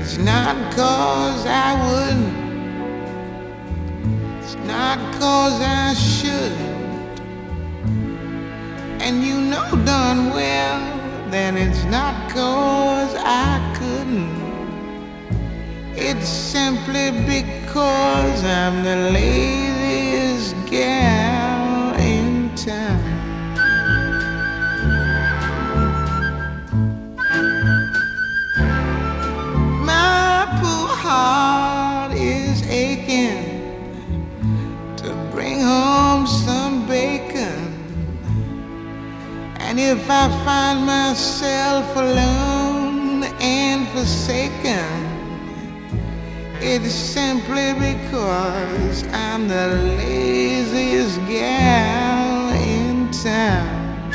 It's not 'cause I wouldn't, it's not 'cause I shouldn't, and you know darn well that it's not 'cause I couldn't. It's simply because I'm the laziest gal in town. Heart is aching to bring home some bacon, and if I find myself alone and forsaken, it's simply because I'm the laziest gal in town.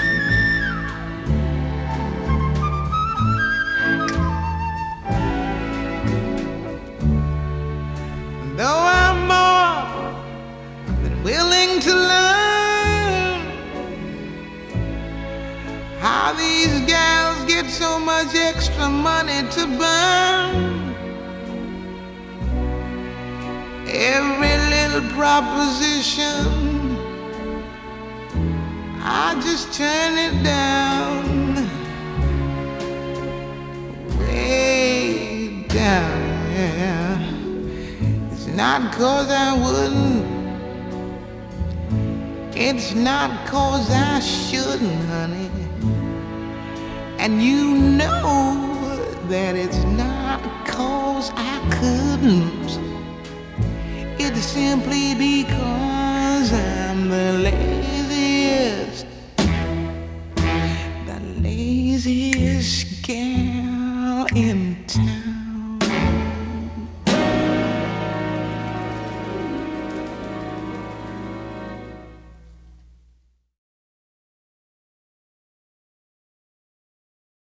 Though I'm more than willing to learn how these gals get so much extra money to burn, every little proposition I just turn it down, way down, yeah. Not 'cause I wouldn't, it's not 'cause I shouldn't, honey, and you know that it's not 'cause I couldn't. It's simply because I'm the laziest gal in